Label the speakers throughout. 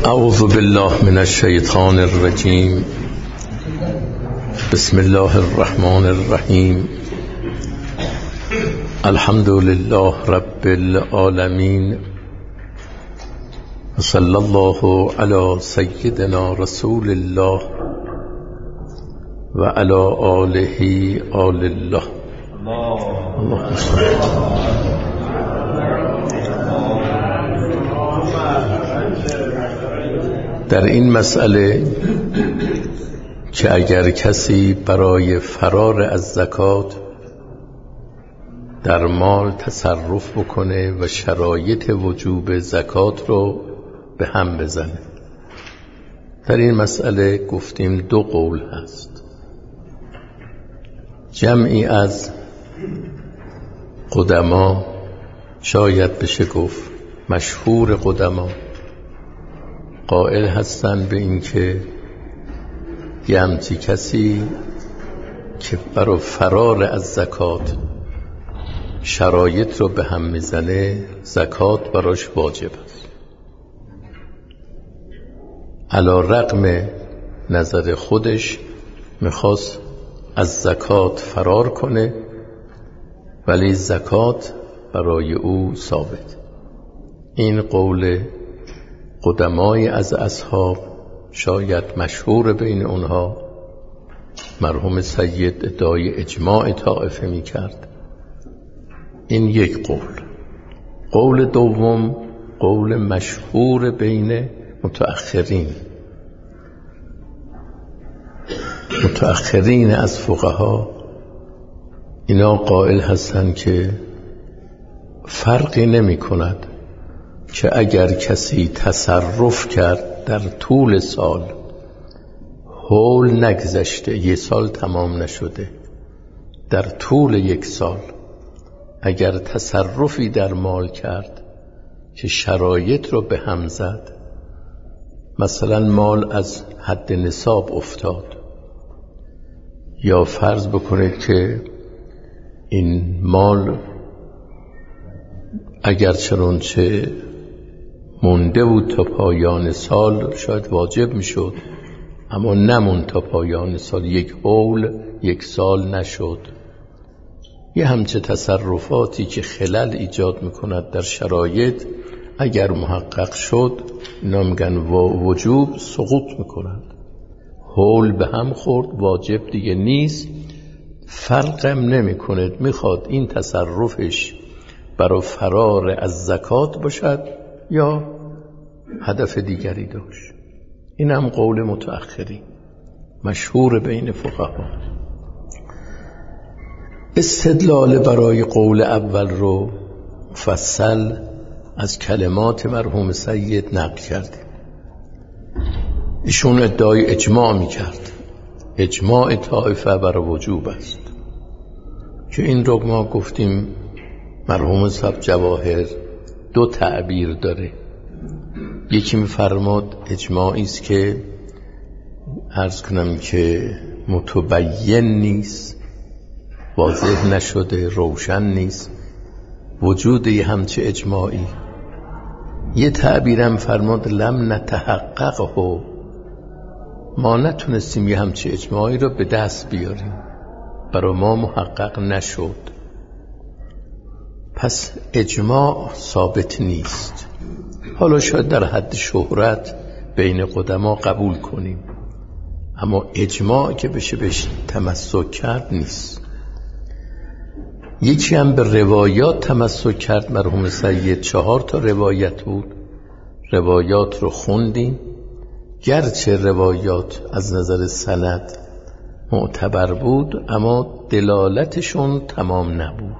Speaker 1: اعوذ بالله من الشیطان الرجیم. بسم الله الرحمن الرحیم. الحمد لله رب العالمین و صلی الله علی سیدنا رسول الله و علی آله آل الله. اللهم صل. در این مسئله که اگر کسی برای فرار از زکات در مال تصرف بکنه و شرایط وجوب زکات رو به هم بزنه، در این مسئله گفتیم دو قول هست. جمعی از قدما، شاید بشه گفت مشهور قدما، قائل هستند به این که یه همچی کسی که برای فرار از زکات شرایط رو به هم میزنه، زکات براش واجب است. علی رغم نظر خودش میخواست از زکات فرار کنه، ولی زکات برای او ثابت. این قول قدمای از اصحاب، شاید مشهور بین اونها، مرحوم سید ادعای اجماع طائفه می کرد. این یک قول. قول دوم قول مشهور بین متأخرین از فقها. اینا قائل هستند که فرقی نمی کند که اگر کسی تصرف کرد در طول سال، حول نگذشته، یک سال تمام نشده، در طول یک سال اگر تصرفی در مال کرد که شرایط رو به هم زد، مثلا مال از حد نصاب افتاد، یا فرض بکنید که این مال اگر چنانچه مونده بود تا پایان سال شاید واجب میشد، اما نموند تا پایان سال، یک حول یک سال نشد. یه همچه تصرفاتی که خلل ایجاد میکند در شرایط، اگر محقق شد، اینا میگن وجوب سقوط میکند. حول به هم خورد، واجب دیگه نیست. فرقم نمیکند میخواد این تصرفش برای فرار از زکات باشد یا هدف دیگری داشت. این هم قول متأخری مشهور بین فقها. استدلال برای قول اول رو مفصل از کلمات مرحوم سید نقل کردیم. ایشون ادعای اجماع میکرد، اجماع طائفه بر وجوب است، که این رو ما گفتیم مرحوم صاحب جواهر دو تعبیر داره. یکی میفرماد اجماعی است که عرض کنم که متبین نیست، واضح نشده، روشن نیست وجود یه همچه اجماعی. یه تعبیرم فرماد لم نتحققه، ما نتونستیم یه همچه اجماعی رو به دست بیاریم، برای ما محقق نشد. پس اجماع ثابت نیست. حالا شاید در حد شهرت بین قدما قبول کنیم، اما اجماع که بشه بهش تمسک کرد نیست. یکی هم به روایات تمسک کرد مرحوم سید. 4 تا روایت بود، روایات رو خوندیم، گرچه روایات از نظر سند معتبر بود، اما دلالتشون تمام نبود.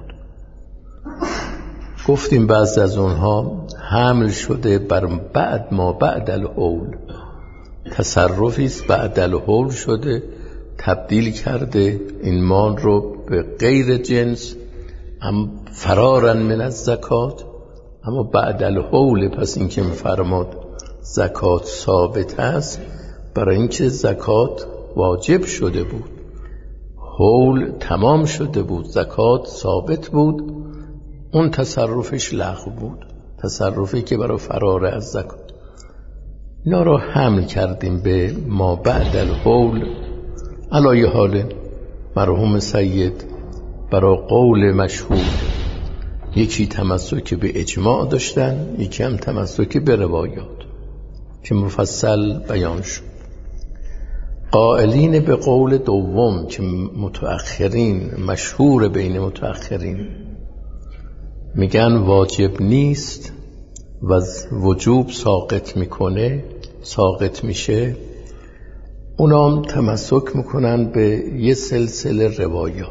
Speaker 1: گفتیم بعض از اونها حمل شده بر بعد ما بعد الحول، تصرفی است بعد الحول شده، تبدیل کرده این مال رو به غیر جنس، هم فرارن من از زکات، اما بعد الحول. پس این که میفرماد زکات ثابت است، برای اینکه زکات واجب شده بود، حول تمام شده بود، زکات ثابت بود، اون تصرفش لغو بود، تصرفی که برای فرار از زکات. اینا رو حمل کردیم به ما بعد الحول. علای حال مرحوم سید برای قول مشهور یکی تمسک به اجماع داشتن، یکی هم تمسک به روایات که مفصل بیان شد. قائلین به قول دوم که متأخرین، مشهور بین متأخرین، میگن واجب نیست و وجوب ساقط میکنه، ساقط میشه. اونا هم تمسک میکنن به یه سلسله روایات.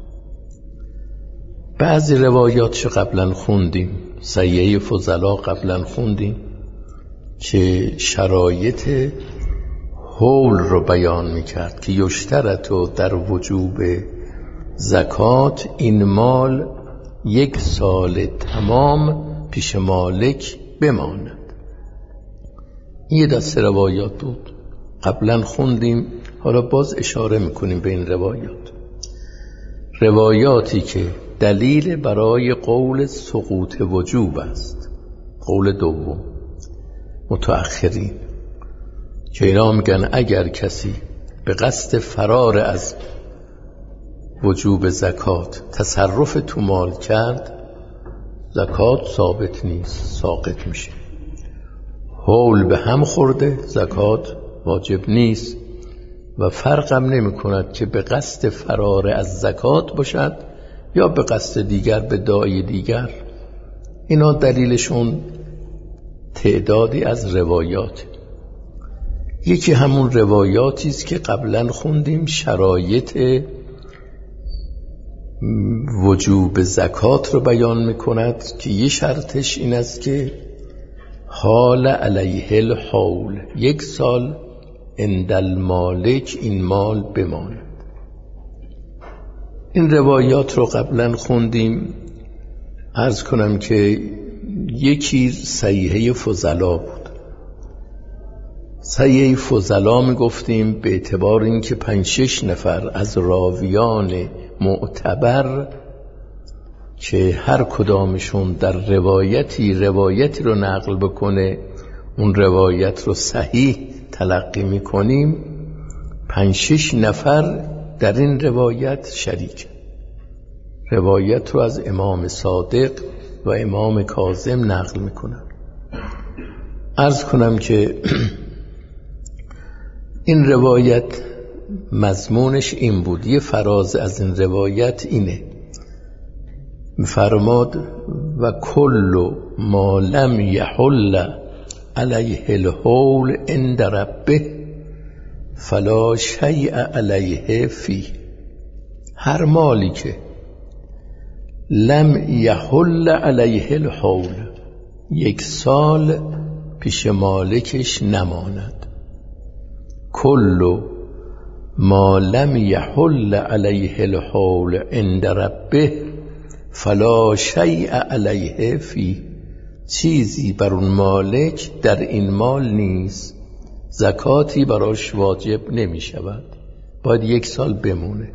Speaker 1: بعضی روایاتش قبلا خوندیم، سیه فضلا قبلا خوندیم که شرایط حول رو بیان میکرد که یشترطو در وجوب زکات این مال 1 سال تمام پیش مالک بماند. این یه دسته روایات بود قبلا خوندیم، حالا باز اشاره میکنیم به این روایاتی که دلیل برای قول سقوط وجوب است. قول دوم متأخرین که اینا میگن اگر کسی به قصد فرار از وجوب زکات تصرف تو مال کرد، زکات ثابت نیست، ساقط میشه. حول به هم خورده، زکات واجب نیست و فرقم نمی کند که به قصد فرار از زکات باشد یا به قصد دیگر، به داعی دیگر. اینا دلیلشون تعدادی از روایات. یکی همون روایاتی است که قبلا خوندیم، شرایط وجوب زکات رو بیان میکند که یه شرطش این است که حال علیه الحول، 1 سال عند المالک این مال بماند. این روایات رو قبلا خوندیم. عرض کنم که یکی صحیحه فضلا بود. صحیحه فضلا می گفتیم به اعتبار اینکه 5-6 نفر از راویان معتبر که هر کدامشون در روایتی رو نقل بکنه، اون روایت رو صحیح تلقی می کنیم. 5-6 نفر در این روایت شریک. روایت رو از امام صادق و امام کاظم نقل میکنن. عرض کنم که این روایت مضمونش این بود. یه فراز از این روایت اینه، فرماد و کل ما لم یحل علیه الحول عند ربه فلا شیء علیه فی. هر مالی که لم یحل علیه الحول، 1 سال پیش مالکش نماند. کل ما لم یحل علیه الحول عند ربه فلا شیء علیه فی. چیزی بر اون مالک در این مال نیست، زکاتی براش واجب نمی شود، باید 1 سال بمونه.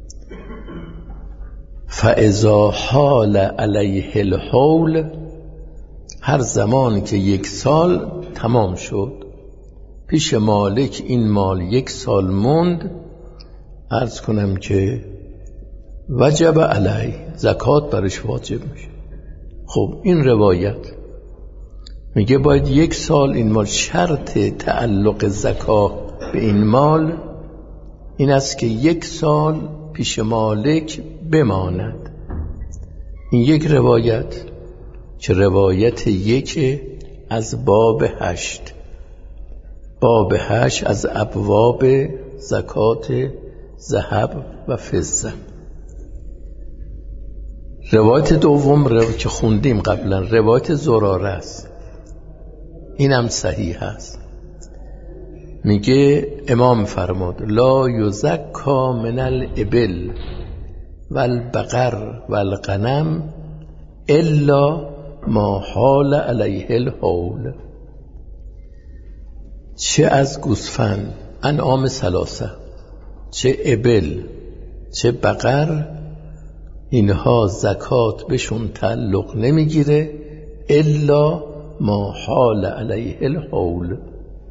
Speaker 1: فاذا حال علیه الحول، هر زمان که 1 سال تمام شد پیش مالک این مال 1 سال موند، عرض کنم که وجب علیه، زکات برش واجب میشه. خب این روایت میگه باید 1 سال این مال، شرط تعلق زکات به این مال این است که 1 سال پیش مالک بماند. این یک روایت که روایت 1 از باب 8. باب 8 از ابواب زکات ذهب و فضه. روایت دوم که خوندیم قبلا، روایت زراره است. این هم صحیح است. میگه امام فرمود لا یزکا من الابل والبقر والغنم الا ما حال علیه الحول. چه از گوسفند، انعام 3، چه ابل چه بقر، اینها زکات بهشون تعلق نمیگیره الا ما حال علیه الحول،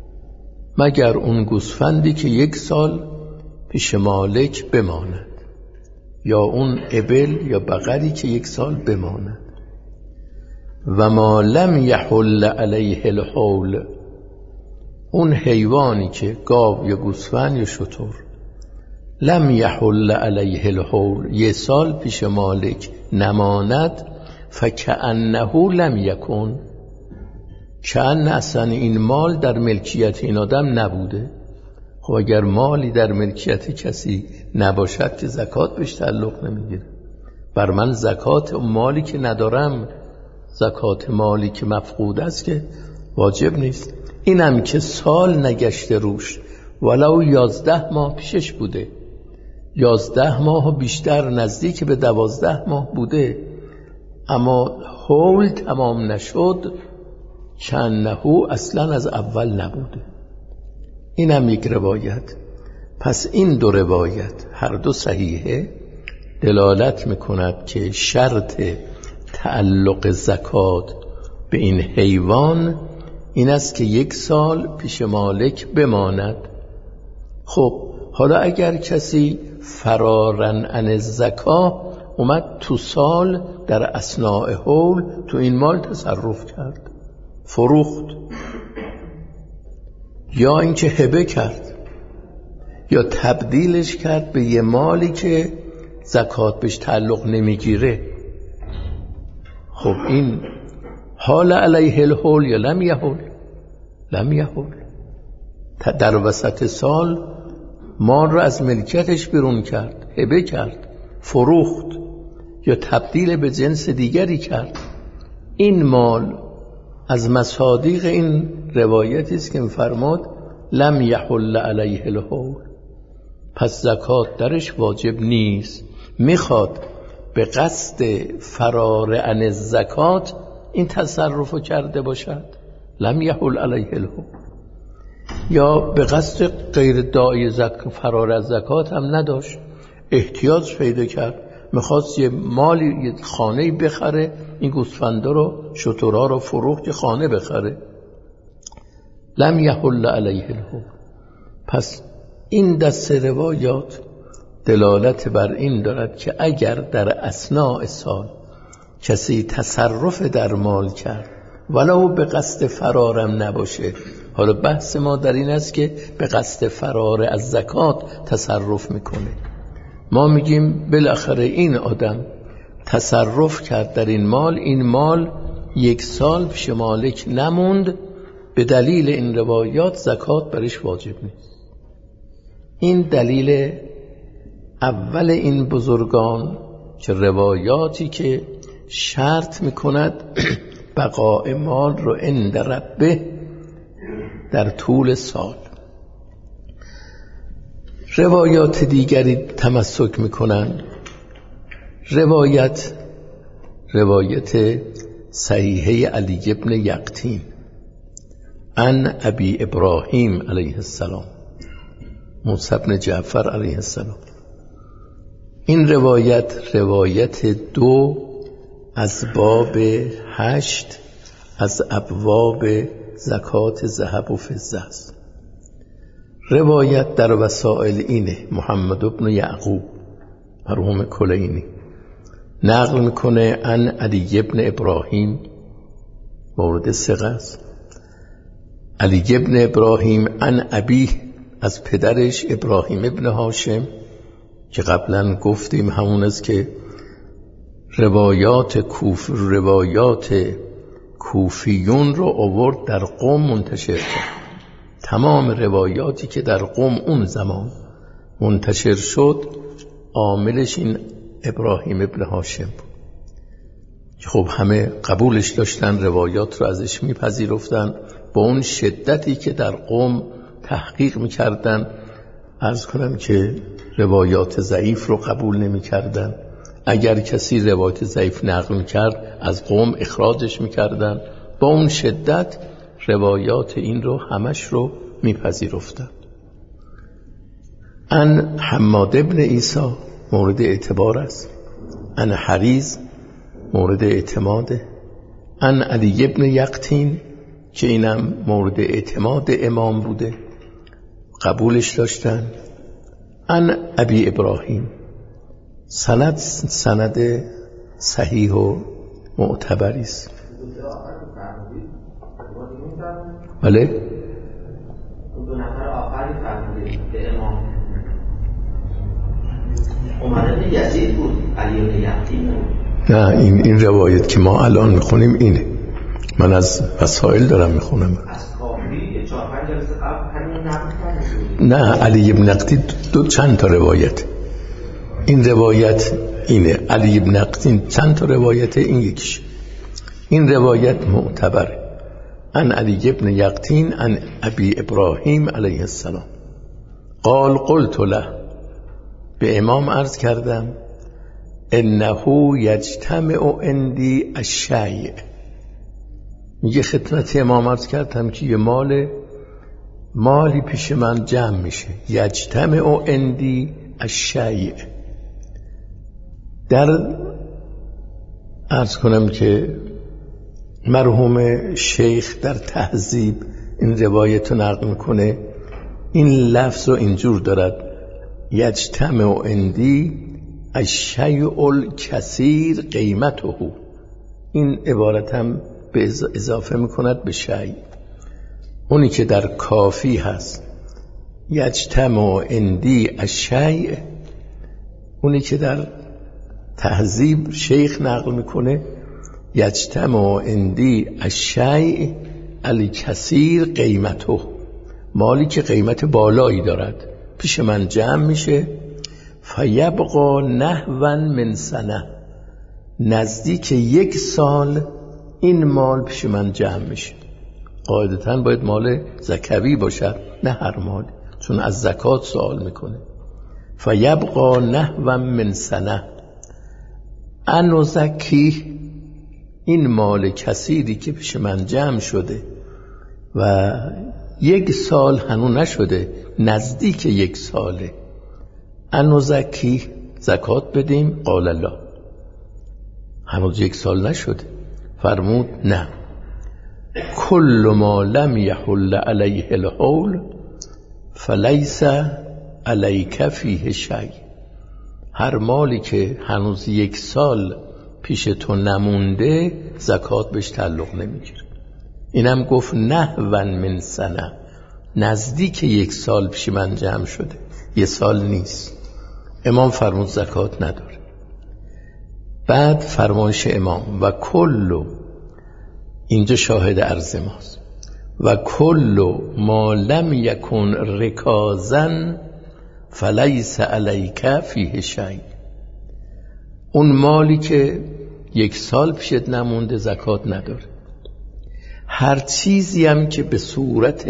Speaker 1: مگر اون گوسفندی که 1 سال پیش مالک بماند، یا اون ابل یا بقری که 1 سال بماند. و ما لم یحل علیه الحول، اون حیوانی که گاو یا گوسفند یا شتر لم یحل علیه الحول 1 سال پیش مالک نماند، فکأنه لم یکن، کأن اصلا این مال در ملکیت این آدم نبوده. خب اگر مالی در ملکیت کسی نباشد که زکات بهش تعلق نمیگیره. بر من زکات مالی که ندارم، زکات مالی که مفقود است که واجب نیست. اینم که سال نگشته روش، ولو 11 ماه پیشش بوده، 11 ماه بیشتر نزدیک به 12 ماه بوده، اما حول تمام نشد، کنه اصلا از اول نبوده. اینم یک روایت. پس این 2 روایت هر 2 صحیحه، دلالت میکند که شرط تعلق زکات به این حیوان این است که 1 سال پیش مالک بماند. خب حالا اگر کسی فرارن عن الزکا اومد تو سال در اثناء حول تو این مال تصرف کرد، فروخت، یا اینکه هبه کرد، یا تبدیلش کرد به یه مالی که زکات بهش تعلق نمیگیره، خب این حال علیه الحول یا لم یحول؟ لم یحول. در وسط سال مال را از ملکیتش بیرون کرد، هبه کرد، فروخت یا تبدیل به جنس دیگری کرد. این مال از مصادیق این روایتی است که فرمود لم یحل علیه الحول، پس زکات درش واجب نیست. میخواد به قصد فرار عن الزکات این تصرف کرده باشد، لم یحل علیه الحول، یا به قصد غیر داعی فرار از زکات هم نداشت، احتیاج پیدا کرد، میخواست یه مالی، یه خانه‌ای بخره، این گوسفندا رو، شترها رو فروخت که خانه بخره، لم یحل علیه الحول. پس این دست روایات دلالت بر این دارد که اگر در اثناء سال کسی تصرف در مال کرد ولو به قصد فرارم نباشه، حالا بحث ما در این است که به قصد فرار از زکات تصرف میکنه، ما میگیم بالاخره این آدم تصرف کرد در این مال، این مال 1 سال پیش مالک نموند، به دلیل این روایات زکات برش واجب نیست. این دلیل اول این بزرگان که روایاتی که شرط میکند بقاء مال رو عند ربه در طول سال. روایات دیگری تمسک میکنند. روایت صحیحه علی ابن یقطین عن ابی ابراهیم علیه السلام، موسی بن جعفر علیه السلام. این روایت 2 از باب 8 از ابواب زکات ذهب و فضه است. روایت در وسائل اینه، محمد بن یعقوب مرحوم کلینی نقل میکنه عن علی ابن ابراهیم، مورد ثقه است، علی ابن ابراهیم عن ابیه، از پدرش ابراهیم ابن هاشم که قبلا گفتیم همون است که روایات کوفیون رو آورد در قم منتشر کرد. تمام روایاتی که در قم اون زمان منتشر شد عاملش این ابراهیم ابن هاشم بود. خب همه قبولش داشتن، روایات رو ازش میپذیرفتن، با اون شدتی که در قم تحقیق میکردن. عرض کنم که روایات ضعیف رو قبول نمیکردن، اگر کسی روایت ضعیف نقل میکرد از قوم اخراجش میکردن. با اون شدت روایات این رو همش رو میپذیرفتن. ان حماد ابن عیسی مورد اعتبار است، ان حریز مورد اعتماده، ان علی ابن یقطین که اینم مورد اعتماد امام بوده، قبولش داشتن. ان ابی ابراهیم، سند صحیح و معتبری است. بله
Speaker 2: دو نفر آخری فرمودید به امام عمر بن یزید بود، علی بن یقطین بود.
Speaker 1: نه، این روایت که ما الان میخونیم اینه. من از وسائل دارم میخونم.
Speaker 2: از کافی 4-5 جلسه قبل همین نقل.
Speaker 1: نه، علی بن یقطین چند تا روایت. این روایت اینه، علی بن یقطین چند تا روایت، این یکیش. این روایت معتبره. ان علی بن یقطین ان ابی ابراهیم علیه السلام قال قلت له، به امام عرض کردم انه یجتمع عندی الشیء. میگه خدمت امام عرض کردم که یه مالی پیش من جمع میشه. یجتمع عندی الشیء. در عرض کنم که مرحوم شیخ در تهذیب این روایت رو نقل میکنه. این لفظ رو اینجور دارد: یجتمع عندی الشیء الکثیر قیمته. این عبارت هم به اضافه میکند به شیء. اونی که در کافی هست یجتمع عندی الشیء، اونی که در تهذیب شیخ نقل میکنه یجتمع عندی الشیء الکثیر قیمته. مالی که قیمت بالایی دارد پیش من جمع میشه. فیبقا نحوا من سنه، نزدیک 1 سال این مال پیش من جمع میشه. قاعدتاً باید مال زکوی باشد، نه هر مال، چون از زکات سوال میکنه. فیبقا نحوا من سنه انو زکی، این مال کثیری که پیش من جمع شده و 1 سال هنو نشده، نزدیک 1 ساله، انو زکی، زکات بدیم؟ قال الله، هنوز 1 سال نشده. فرمود نه، کل ما لم یحل علیه الحول فلیس علیک فیه شیء. هر مالی که هنوز 1 سال پیش تو نمونده زکات بهش تعلق نمیگیره. اینم گفت نحوا من سنه، نزدیک 1 سال پیش من جمع شده، 1 سال نیست. امام فرمود زکات نداره. بعد فرمایش امام و کل، اینجا شاهد عرض ماست، و کل ما لم یکن رکازن فلیس علیک فیه شیء. اون مالی که 1 سال پیشت نمونده زکات نداره. هر چیزی هم که به صورت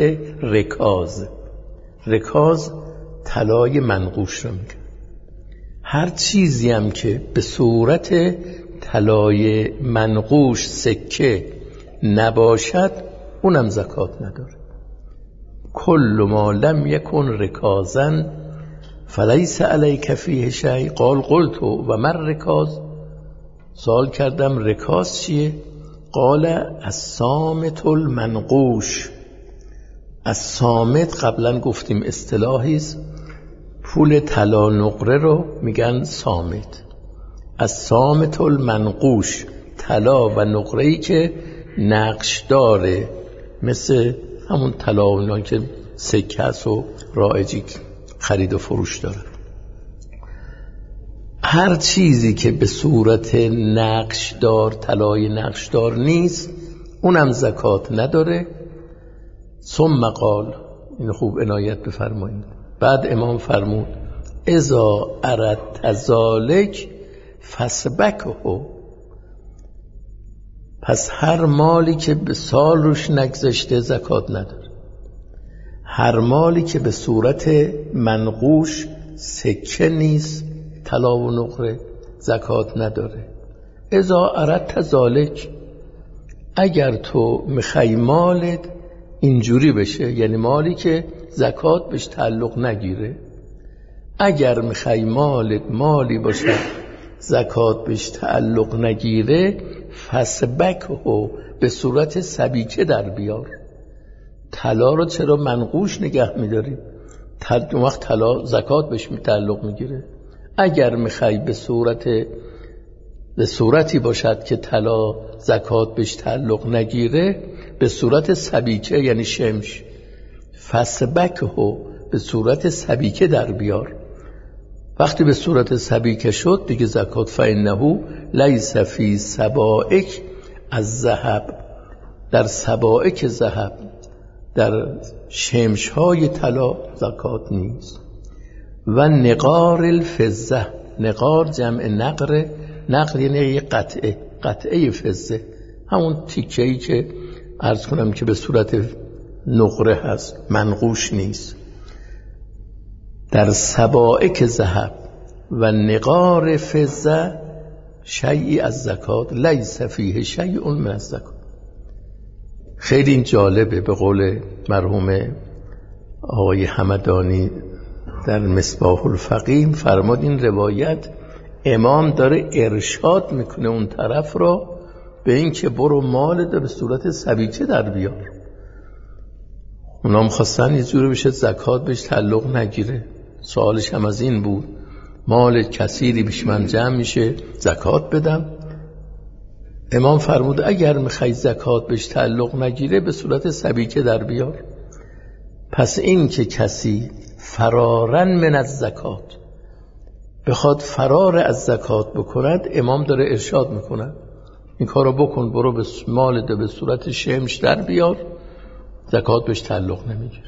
Speaker 1: رکاز طلای منقوش رو میگه، هر چیزی هم که به صورت طلای منقوش سکه نباشد اونم زکات نداره. کل ما لم یکن رکازن فلیس علیک فیه شیء. قال قلت و من رکاز، سوال کردم رکاز چیه؟ قال الصامت المنقوش. الصامت قبلا گفتیم اصطلاحی است، پول طلا نقره رو میگن صامت. الصامت المنقوش، طلا و نقره‌ای که نقش داره، مثل همون طلا و که سکه است و رایجی خرید و فروش داره. هر چیزی که به صورت نقشدار، طلای نقشدار نیست، اونم زکات نداره. ثم قال، این خوب عنایت بفرمایید، بعد امام فرمود اذا اردت ذلک فسبکه. پس هر مالی که به سال روش نگذشته زکات نداره. هر مالی که به صورت منقوش سکه نیست، طلا و نقره، زکات نداره. اذا اردت ذلک، اگر تو میخوای مالت اینجوری بشه، یعنی مالی که زکات بهش تعلق نگیره، اگر میخوای مالت مالی باشه زکات بهش تعلق نگیره، فسبکه، به صورت سبیکه در بیار. طلا رو چرا منقوش نگه میداری؟ اون وقت طلا زکات بهش تعلق میگیره. اگر میخوای به صورتی باشد که طلا زکات بهش تعلق نگیره، به صورت سبیکه یعنی شمش، فسبکهو، به صورت سبیکه در بیار. وقتی به صورت سبیکه شد دیگه زکات فإنه لیس فی سبائک از ذهب، در سبائک ذهب، در شمش های طلا زکات نیست. و نقار الفضه، نقار جمع نقره، نقر یعنی یه قطعه فضه، همون تیکه‌ای که عرض کنم که به صورت نقره هست، منقوش نیست. در سبائک ذهب و نقار فضه شیئی از زکات لیس فیه شیء من الزکات. خیلی این جالبه. به قول مرحوم آقای همدانی در مصباح الفقیه فرمود این روایت امام داره ارشاد میکنه اون طرف رو به این که برو مال به صورت سبیکه در بیار. اونا خواستن یه جوری بشه زکات بهش تعلق نگیره. سوالش هم از این بود مال کثیری بیش من جمع میشه زکات بدم. امام فرمود اگر میخوای زکات بهش تعلق نگیره به صورت سبیکه در بیار. پس این که کسی فرارن من از زکات بخواد فرار از زکات بکند، امام داره ارشاد میکند این کارو بکن، برو به مال ده به صورت شمش در بیار، زکات بهش تعلق نمیگیره.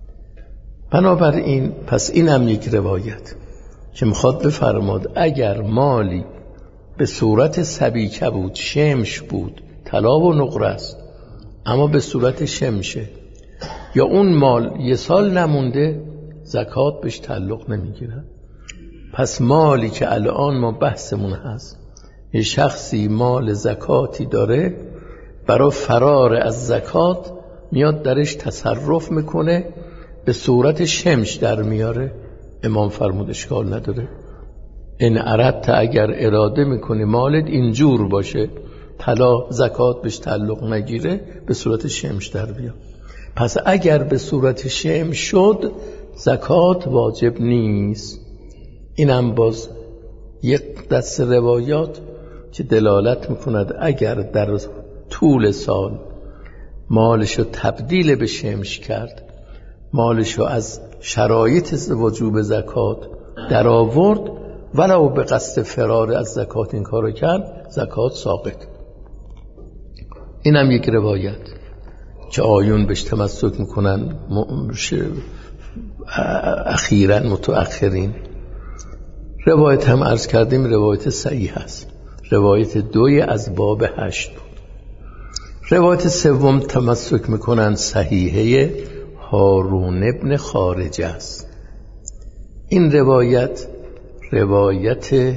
Speaker 1: بنابراین پس این هم یک روایت که میخواد بفرماد اگر مالی به صورت سبیکه بود، شمش بود، طلا و نقره است اما به صورت شمشه، یا اون مال یه سال نمونده، زکات بهش تعلق نمیگیره. پس مالی که الان ما بحثمون هست، یه شخصی مال زکاتی داره، برای فرار از زکات میاد درش تصرف میکنه، به صورت شمش در میاره، امام فرمود اشکال نداره. این اردت، اگر اراده میکنی مالت اینجور باشه، طلا زکات بهش تعلق نگیره، به صورت شمش در بیا. پس اگر به صورت شمش شد زکات واجب نیست. اینم باز یک دست روایات که دلالت میکند اگر در طول سال مالشو تبدیل به شمش کرد، مالشو از شرایط وجوب زکات در آورد، ولو به قصد فرار از زکات این کارو کرد، زکات ساقط. اینم یک روایت که آیون بهش تمسک میکنن اخیراً متأخرین. روایت هم عرض کردیم روایت صحیح هست، روایت 2 از باب 8 بود. روایت 3 تمسک میکنن صحیحه هارون ابن خارجه است. این روایت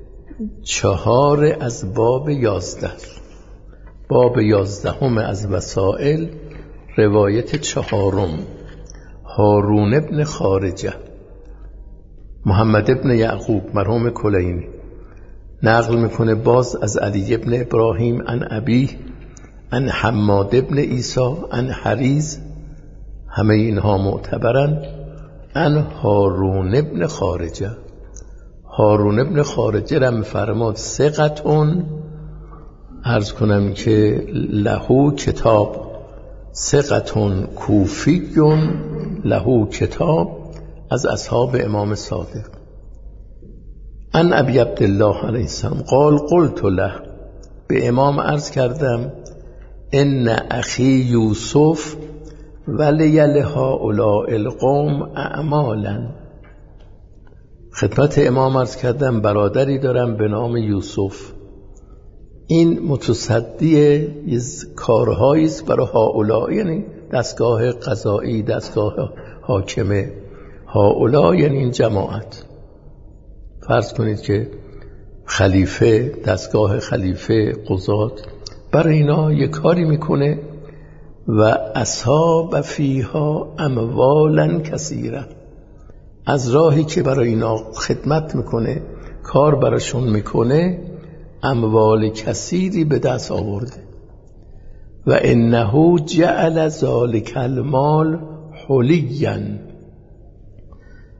Speaker 1: 4 از باب 11 باب 11 از وسائل، روایت 4 هارون ابن خارجه. محمد ابن یعقوب مرحوم کلینی نقل میکنه باز از علی ابن ابراهیم عن ابیه عن حماد ابن عیسی عن حریز، همه اینها معتبرن، عن هارون ابن خارجه. هارون ابن خارجه را میفرماد ثقتون، عرض کنم که لهو کتاب، ثقتون کوفیون لهو کتاب، از اصحاب امام صادق. عن ابی عبدالله علیه السلام قال قلت له، به امام عرض کردم ان اخی یوسف ولی لهؤلاء القوم اعمالا. خدمت امام عرض کردم برادری دارم به نام یوسف، این متصدی کارهایی است برای هؤلاء، یعنی دستگاه قضایی، دستگاه حاکمه. هؤلاء یعنی این جماعت. فرض کنید که خلیفه، دستگاه خلیفه، قضات، برای اینا یک کاری میکنه و اصحاب فیها اموالا کثیره، از راهی که برای اینا خدمت میکنه، کار براشون میکنه، اموال کثیری به دست آورده. و انه جعل ذلک المال حلیا،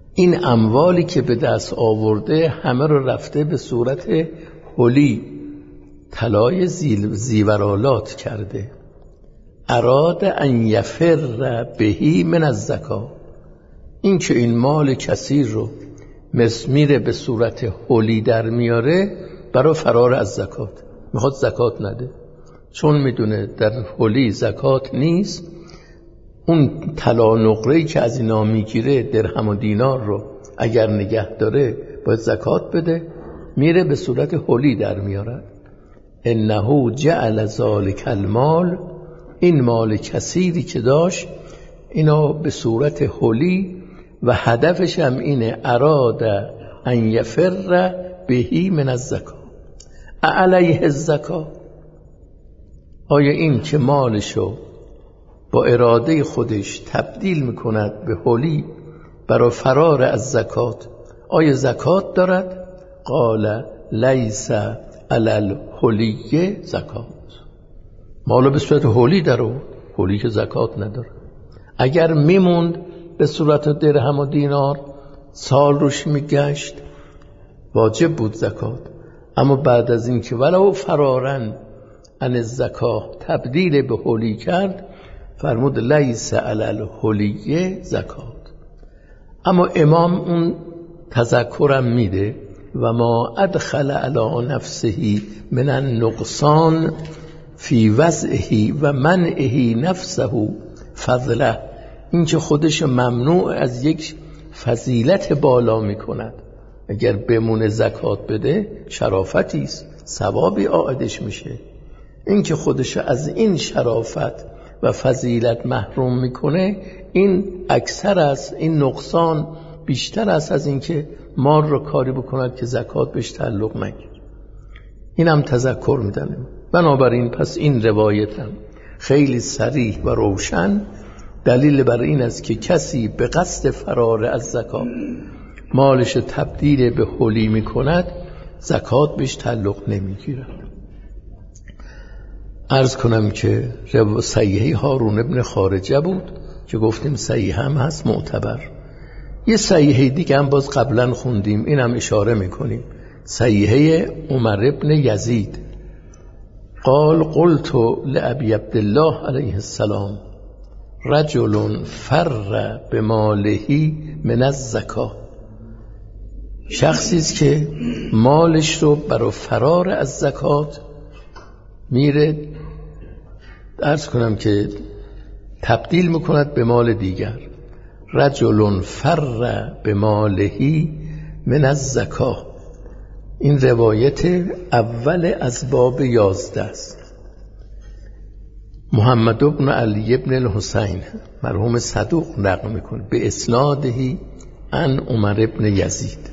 Speaker 1: این اموالی که به دست آورده همه رو رفته به صورت حلی، طلای زیورآلات کرده. اراد ان یفر بهی من الزکا، این که این مال کثیر رو میره به صورت حلی در میاره برای فرار از زکات. میخواد زکات نده، چون میدونه در حلی زکات نیست. اون طلا نقره‌ای که از اینا میگیره، درهم و دینار رو اگر نگه داره باید زکات بده، میره به صورت حلی در میاره. انه جعل ذلک المال، این مال کثیری که داشت اینا به صورت حلی و هدفش هم اینه اراد ان یفر بهی من الزکا. علیه الزکا، آیا این که مالشو با اراده خودش تبدیل میکند به حلی برای فرار از زکات، آیا زکات دارد؟ قال لیس علی الحلی زکات، مالو به صورت حلی درو، حلی که زکات نداره. اگر میموند به صورت درهم و دینار سال روش میگشت واجب بود زکات، اما بعد از این که ولو فرارن عن الزکات تبدیل به حلی کرد، فرمود لیس علی الحلی زکات. اما امام اون تذکرم میده و ما ادخل علی نفسه من النقصان فی وضعه و منعه نفسه فضله، این که خودش ممنوع از یک فضیلت بالا میکند. اگر بمونه زکات بده شرافتی است، ثوابی عائدش میشه. این که خودش از این شرافت و فضیلت محروم میکنه، این اکثر است، این نقصان بیشتر است از این که مال رو کاری بکند که زکات بهش تعلق نگیره. این هم تذکر میدنه. بنابراین پس این روایتم خیلی صریح و روشن دلیل بر این است که کسی به قصد فرار از زکات مالش تبدیل به حلی میکند، زکات بهش تعلق نمیگیرد. عرض کنم که صحیحه هارون ابن خارجه بود که گفتیم صحیح هم هست، معتبر. یه صحیحه دیگه هم باز قبلا خوندیم، این هم اشاره میکنیم، صحیحه عمر ابن یزید. قال قلت لأبی عبدالله علیه السلام رجل فر بماله من الزکات، شخصی است که مالش رو برای فرار از زکات میره، عرض کنم که تبدیل میکند به مال دیگر. رجل فر بماله من الزکات، این روایت اول از باب 11 است. محمد بن علی بن الحسین مرحوم صدوق نقل میکنه به اسنادهی عن عمر بن یزید،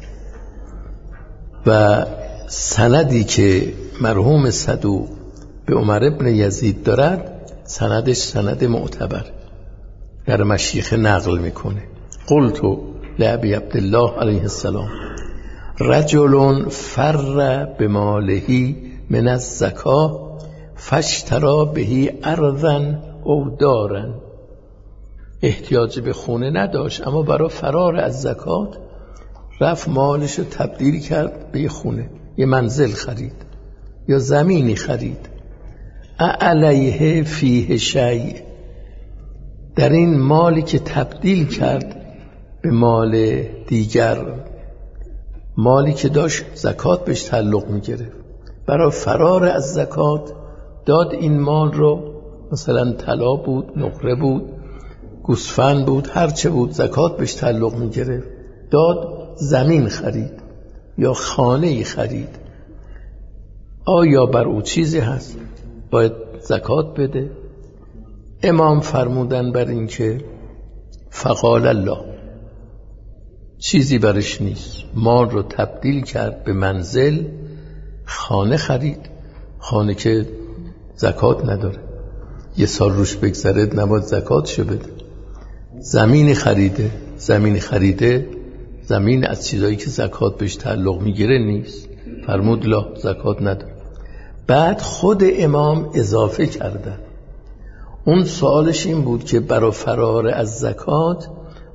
Speaker 1: و سندی که مرحوم صدوق به عمر بن یزید دارد سندش سند معتبر، در مشیخ نقل میکنه. قلت لأبی عبدالله علیه السلام رجل فر بماله من الزکات فاشتری به ارضا او دارا، احتیاج به خونه نداشت اما برای فرار از زکات رفت مالش رو تبدیل کرد به یه خونه، یه منزل خرید یا زمینی خرید. علیه فیه شیء، در این مالی که تبدیل کرد به مال دیگر، مالی که داشت زکات بهش تعلق میگرفت، برای فرار از زکات داد این مال رو، مثلا طلا بود، نقره بود، گوسفند بود، هرچه بود زکات بهش تعلق میگرفت، داد زمین خرید یا خانه خرید. آیا بر او چیزی هست باید زکات بده؟ امام فرمودن بر این که فقال الله، چیزی برش نیست، مال رو تبدیل کرد به منزل، خانه خرید، خانه که زکات نداره، یه سال روش بگذره نباید زکاتشو بده. زمین خریده، زمین از چیزایی که زکات بهش تعلق میگیره نیست، فرمود لا، زکات نداره. بعد خود امام اضافه کردن، اون سوالش این بود که برای فرار از زکات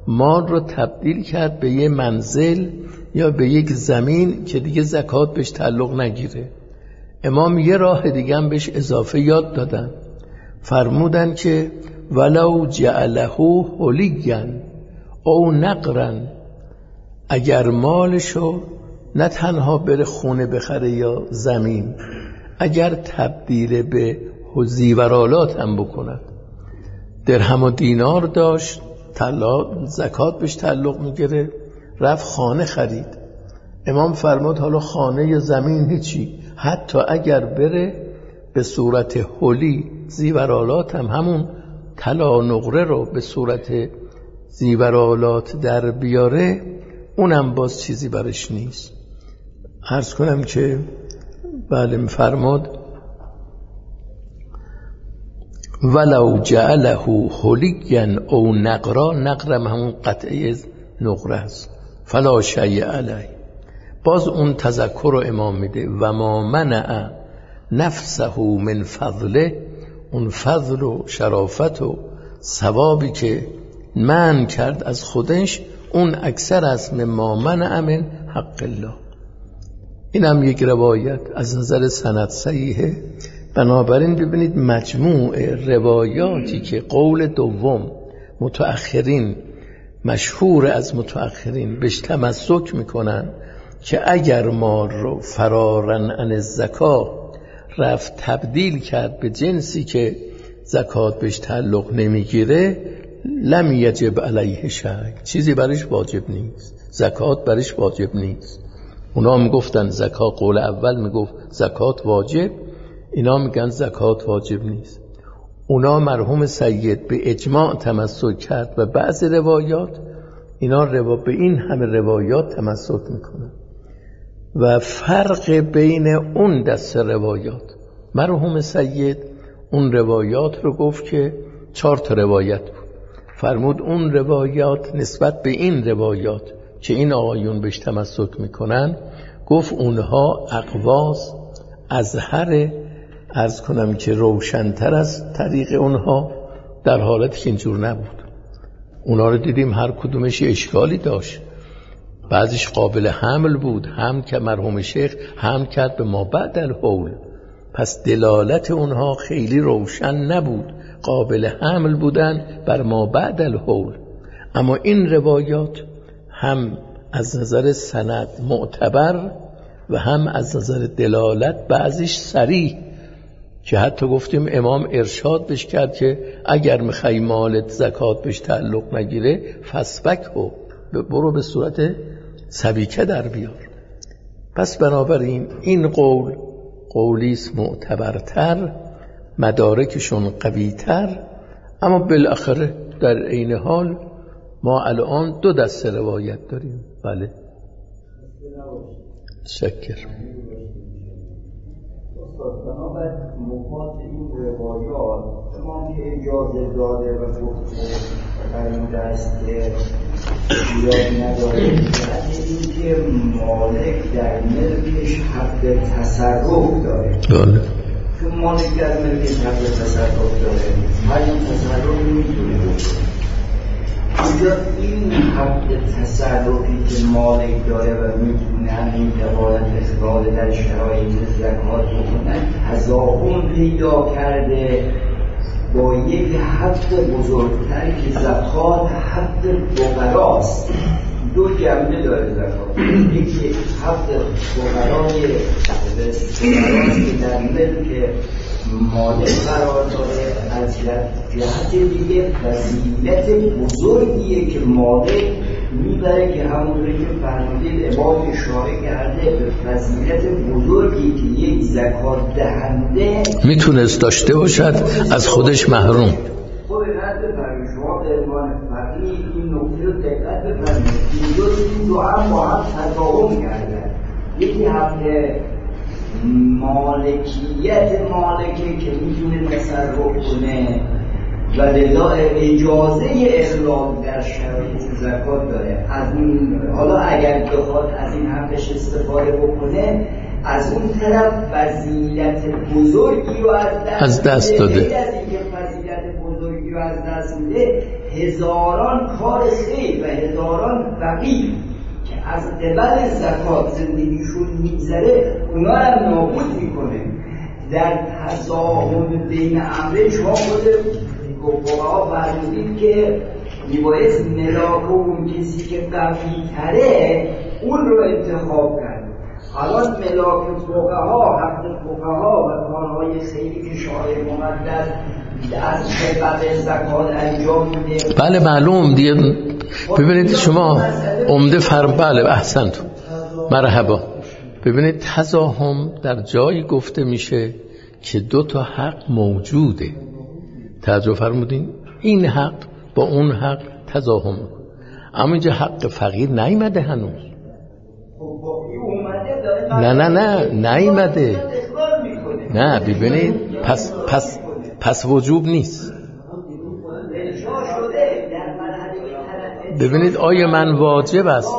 Speaker 1: مال رو تبدیل کرد به یه منزل یا به یک زمین که دیگه زکات بهش تعلق نگیره. امام یه راه دیگه هم بهش اضافه یاد دادن، فرمودن که ولو جعله حلیا او نقرا، اگر مالشو نه تنها بره خونه بخره یا زمین، اگر تبدیل به زیورالات هم بکند، درهم و دینار داشت زکات بهش تعلق میگیره، رفت خانه خرید. امام فرمود حالا خانه یا زمین هیچی، حتی اگر بره به صورت حلی زیورالات هم همون طلا نقره رو به صورت زیورالات در بیاره، اونم باز چیزی برش نیست. عرض کنم که بله میفرماد ولو جعله حلیا او نقرا، نقرم همون قطعه نقره است، فلا شیء علیه. باز اون تذکر رو امام میده و ما منع نفسه من فضله، اون فضل و شرافت و ثوابی که منع کرد از خودش، اون اکثر است مما منع من حق الله. این هم یک روایت از نظر سند صحیحه. بنابراین ببینید مجموع روایاتی که قول دوم متأخرین، مشهور از متأخرین بهش تمسک میکنن که اگر مال رو فرارن عن الزکا رفت تبدیل کرد به جنسی که زکات بهش تعلق نمیگیره، لم یجب علیه شیء، چیزی برش واجب نیست، زکات برش واجب نیست. اونا میگفتن زکات، قول اول میگفت زکات واجب، اینا میگن زکات واجب نیست. اونا مرحوم سید به اجماع تمسک کرد و بعض روایات، اینا به این همه روایات تمسک میکنن. و فرق بین اون دست روایات، مرحوم سید اون روایات رو گفت که 4 روایت بود، فرمود اون روایات نسبت به این روایات که این آقایون بهش تمسک میکنن، گفت اونها اقواس از هر عرض کنم که روشن‌تر از طریق اونها، در حالتی که اینجور نبود. اونا رو دیدیم هر کدومش اشکالی داشت، بعضیش قابل حمل بود، هم که مرحوم شیخ هم کرد به ما بعد الحول، پس دلالت اونها خیلی روشن نبود، قابل حمل بودن بر ما بعد الحول. اما این روایات هم از نظر سند معتبر و هم از نظر دلالت بعضیش صریح، که حتی گفتیم امام ارشاد بش کرد که اگر میخوای مالت زکات بهش تعلق نگیره فسبکو، برو به صورت سبیکه در بیار. پس بنابراین این قولیست معتبرتر، مدارکشون قویتر، اما بالاخره در عین حال ما الان 2 دسته روایت داریم. بله شکر.
Speaker 3: بنابراین مفاد این روایات امام که اجازه داده و گفته فرموده است که ایراد نداره، این که مالک در ملکش حق تصرف داره، چون مالک در ملکش حق تصرف داره، هر این تصرف میتونه بکنه. اینجا این حق تصرفی که مالک داره و میتونه همین تواند استفاده در شرایط زکات بکنه، تضاهم پیدا کرده با یک حق بزرگتر که زکات حق فقراست. 2 جنبه داره زکات، یکی حق فقرای که در ملک مالک قرار داره، از جهت دیگه فضیلت بزرگیه که مالک میبره که همونطوری که فرمودید امام اشاره کرده به فضیلت بزرگی که یک زکات دهنده میتونست داشته باشد از خودش محروم. خب دقت بفرمایید، شما به عنوان فقیه این نکته رو دقت بفرمایید، این دو هم با هم تضاهم کردن. یکی حق مالکیت مالکه که میتونه تصرف کنه و لذا اجازه اخلاق در شرایط زکات داره. از اون حالا اگر بخواد از این حقش استفاده بکنه، از اون طرف فضیلت بزرگی رو از دست داده. از اینکه فضیلت بزرگی رو از دست میده، هزاران کار خیر فقیر که از قبل زکات زندگیشون میگذره اونا رو نابود میکنه. در تضاهم بین امرین شما خود فقها فرمودید که میبایست ملاک و اون کسی که قوی تره اون رو انتخاب کرد. الان ملاک فقها، حق فقها و کارهای خیلی که شارع مقدس از قبل زکات انجام میده.
Speaker 1: بله معلوم دیگه. ببینید شما عمده بله احسنتون مرحبا. ببینید تضاهم در جایی گفته میشه که دو تا حق موجوده. توجه فرمودین؟ این حق با اون حق تضاهم. اما اینجا حق فقیر نیامده هنوز. نه نیامده. نه ببینید پس وجوب نیست. ببینید آیا من واجب است؟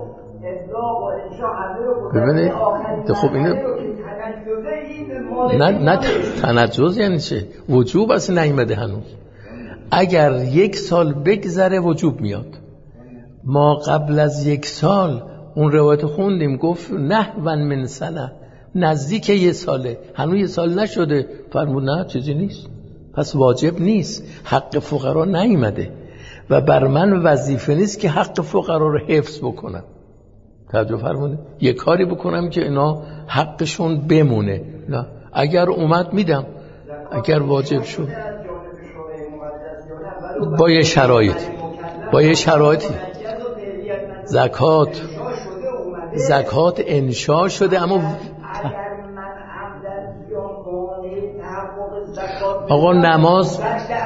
Speaker 1: ببینید خب اینو نه تنجز یعنی چه؟ وجوب است نیامده هنوز. اگر 1 سال بگذره وجوب میاد. ما قبل از 1 سال اون روایت خوندیم گفت نحو من سنه، نزدیک 1 ساله، هنوز 1 سال نشده. فرمود نه چیزی نیست، پس واجب نیست. حق فقرا نیامده و بر من وظیفه نیست که حق فقرا رو حفظ بکنم. توجه فرمودید؟ یه کاری بکنم که اینا حقشون بمونه. نه اگر اومد میدم، اگر واجب شد با یه شرایطی زکات انشاء شده. اما آقا نماز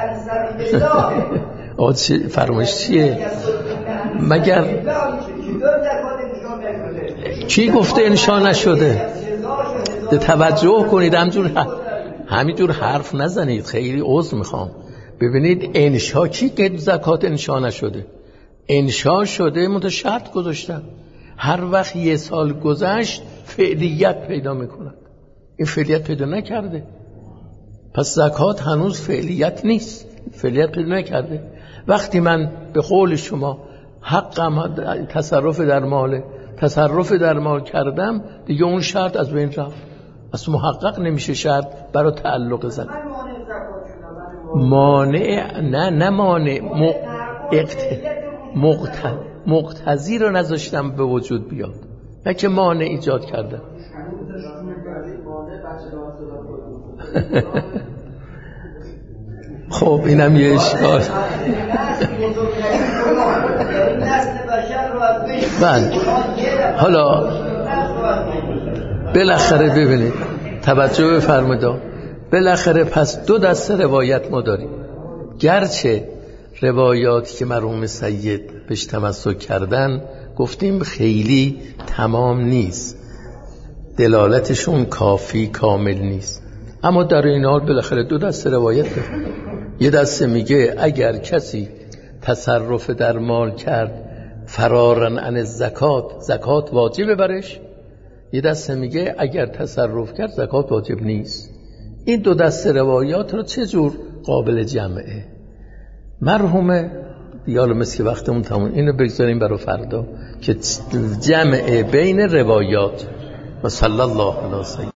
Speaker 1: آقا فرمایش چیه؟ مگر کی گفته انشاء نشده؟ توجه کنید، همینجور حرف نزنید، خیلی عذر میخوام. ببینید انشاء کی که زکات انشاء نشده؟ انشاء شده، منتها شرط گذاشتن. هر وقت 1 سال گذشت فعلیت پیدا میکنند. این فعلیت پیدا نکرده، پس زکات هنوز فعلیت نیست، فعلیت پیدا نکرده. وقتی من به قول شما حقم تصرف در مال کردم، دیگه اون شرط از بین رفت، اصلا محقق نمیشه شرط برای تعلق زن. مانع نه مانع مقتضی رو نذاشتم به وجود بیاد، نه که مانع ایجاد کردم. خب اینم یه اشکال. حالا بالاخره ببینید، توجه بفرمایید، بالاخره پس 2 دسته روایت ما داریم. گرچه روایاتی که مرحوم سید بهش تمسک کردن گفتیم خیلی تمام نیست، دلالتشون کافی کامل نیست، اما در این حال بالاخره 2 دسته روایت داریم. یه دسته میگه اگر کسی تصرف در مال کرد فرارن عن زکات واجب برش. یه دسته میگه اگر تصرف کرد زکات واجب نیست. این 2 دسته روایات رو چه جور قابل جمعه؟ مرحوم دیالو مثل که وقتمون تموم، اینو بگذاریم برای فردا که جمع بین روایات. و صلی الله علیه و سلم.